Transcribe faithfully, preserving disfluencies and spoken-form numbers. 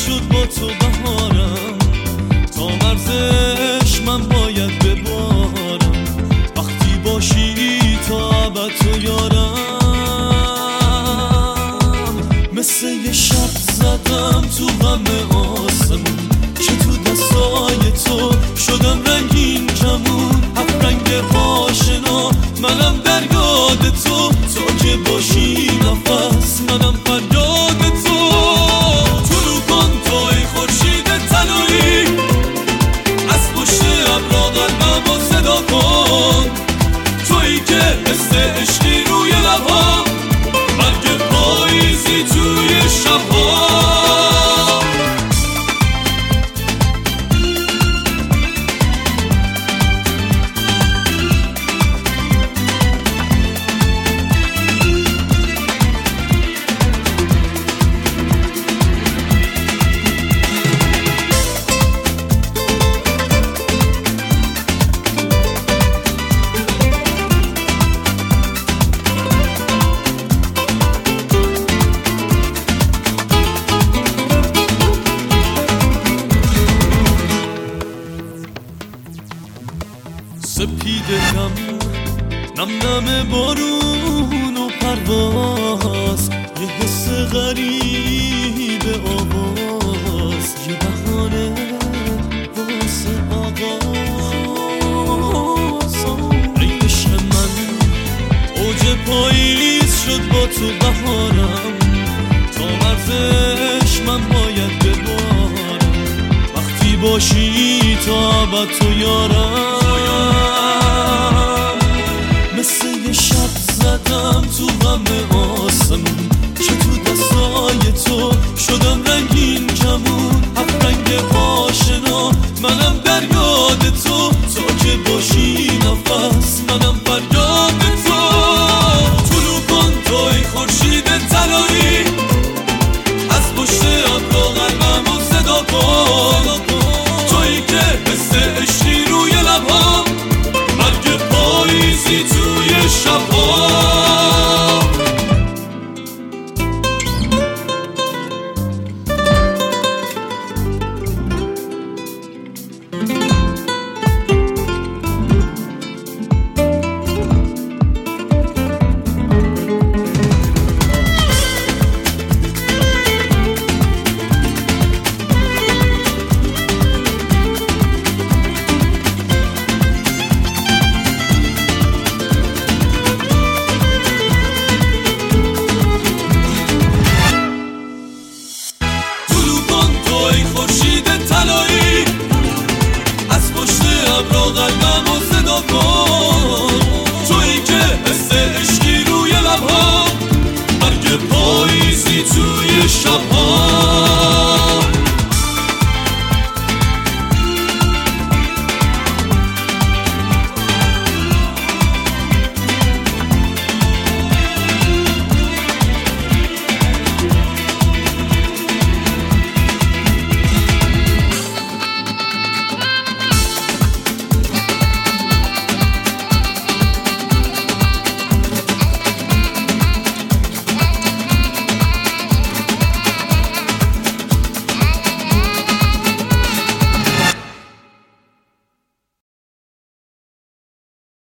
شد با تو بهارم، تا مرزش من باید ببارم. وقتی باشی تا ابد تو یارم، مثل یه شب زدم تو غم آسمون، چه تو دستای تو شدم رنگین کمون. هفت رنگ آشنا منم در یاد تو، تو که باشی نفس منم فریاد تو. طلوع کن توی خورشید طلایی، از پشت ابرا قلبمو صدا کن. تویی که حس عشقی روی لبام، برگ پاییزی توی شبها. سپیده نم نم نم بارون و پرواز، یه حس غریب آواز، یه بهانه واسه آغاز. ای عشق من اوج پاییز شد با تو بهارم، تا مرزش من باید ببارم. وقتی باشی تا ابد تو یارم، مثل یه شب زدم تو غم آسمون، چه تو دستای تو شدم رنگین کمون. هفت رنگ آشنا منم در یاد تو، تو که باشی نفس منم فریاد تو. طلوع کن توی خورشید طلایی، از پشت ابرا قلبمو صدا کن. تویی که حس عشقی روی لبام، برگ پاییزی توی شبها. خورشید طلایی، از پشت ابرا قلبمو صدا کن. تویی که حس عشقی روی لبها، برگ پاییزی توی شب.